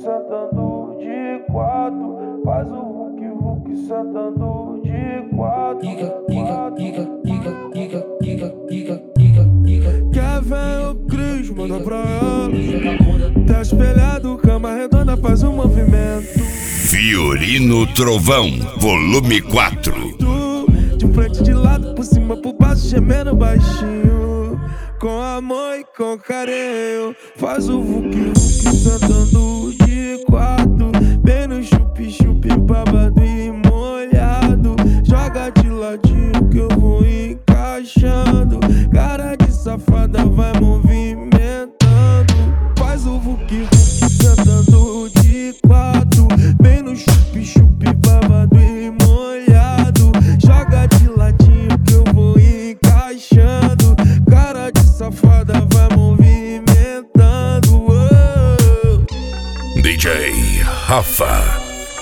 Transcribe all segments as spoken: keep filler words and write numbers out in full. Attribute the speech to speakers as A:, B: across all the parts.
A: sentando de quatro. Faz o Hulk, Hulk sentando de quatro.
B: Quer ver o Cris, manda pra ela. Tá espelhado, cama redonda, faz um movimento.
C: Fiorino Trovão, volume quatro.
B: De frente, de lado, por cima, por baixo, gemendo baixinho. Com amor e com carinho. Faz o Hulk, Hulk sentando de quatro. Bem no chup-chup, babado e molhado. Joga de ladinho que eu vou encaixando. Cara de safada vai movimentando. Faz o Hulk, Hulk sentando de quatro. Bem no chup-chup, babado e molhado. Joga de ladinho que eu vou encaixando. Cara de safada vai movimentando. Oh.
C: D J Rafa.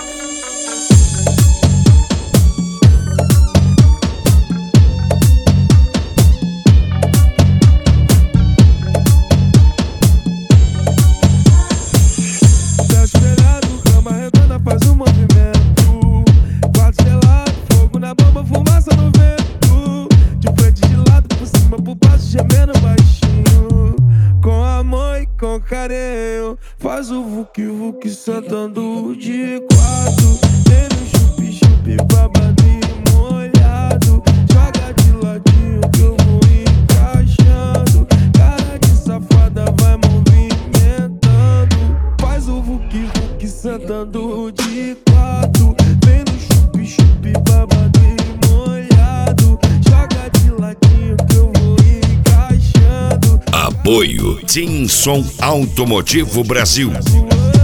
B: Com carinho, faz o Hulk, Hulk sentando de quatro. Tem no chup-chup, babado e molhado. Joga de ladinho que eu vou encaixando. Cara de safada vai movimentando. Faz o Hulk, Hulk sentando de quatro. Vem no chup-chup, babado e molhado. Joga de ladinho que eu vou encaixando.
C: Apoio Tinson Automotivo Brasil.